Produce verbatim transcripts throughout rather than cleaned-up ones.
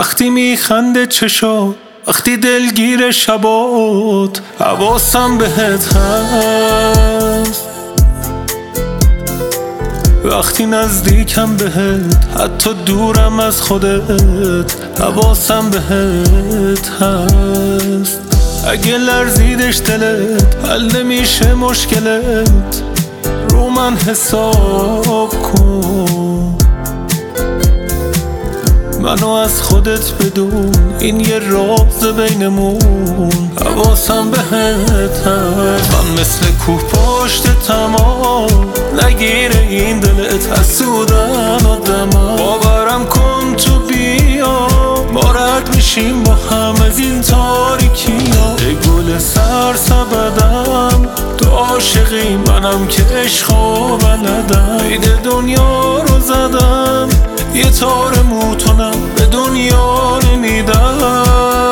وقتی میخنده چشات، وقتی دلگیر شبات، حواسم بهت هست. وقتی نزدیکم بهت، حتی دورم از خودت، حواسم بهت هست. اگه لرزیدش دلت، حل نمیشه مشکلت، رو من حساب کن. منو از خودت بدون، این یه راز بینمون، حواسم بهت هست. من مثل کوه پشت تمام، نگیره این دلت حسودن آدمم. باورم کن تو بیا، ما رد میشیم با هم از این تاریکیا. ای گل سرسبدم، تو عاشقی منم که عشقا بلدم. عید دنیا رو زدم، یه تار موتونم به دنیا نمیدم.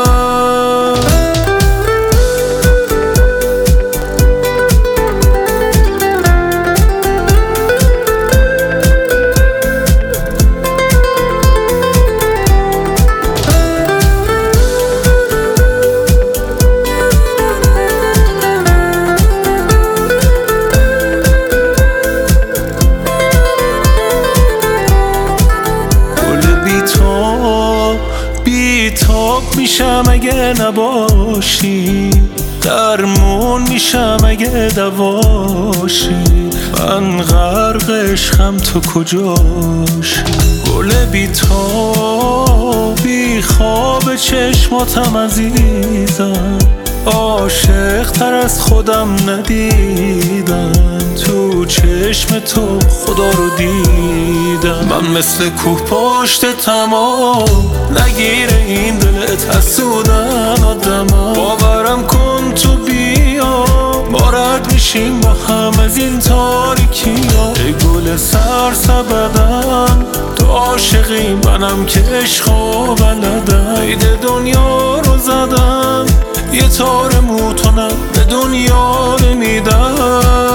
بیتاب میشم اگه نباشی، درمون میشم اگه دواشی. من غرق عشقم، تو کجاشی؟ گل بیتاب بی خواب چشماتم عزیزم، عاشق تر از خودم ندیدم. تو چشم تو خدا رو دیدم. من مثل کوه پشت تمام، نگیره این دلت حسودن آدمم. باورم کن تو بیا، ما رد میشیم با هم از این تاریکیا. ای گل سرسبدم، تو عاشقی منم که عشقا بلدم. عید دنیا رو زدم، یه تار موتونم به دنیا نمیدم.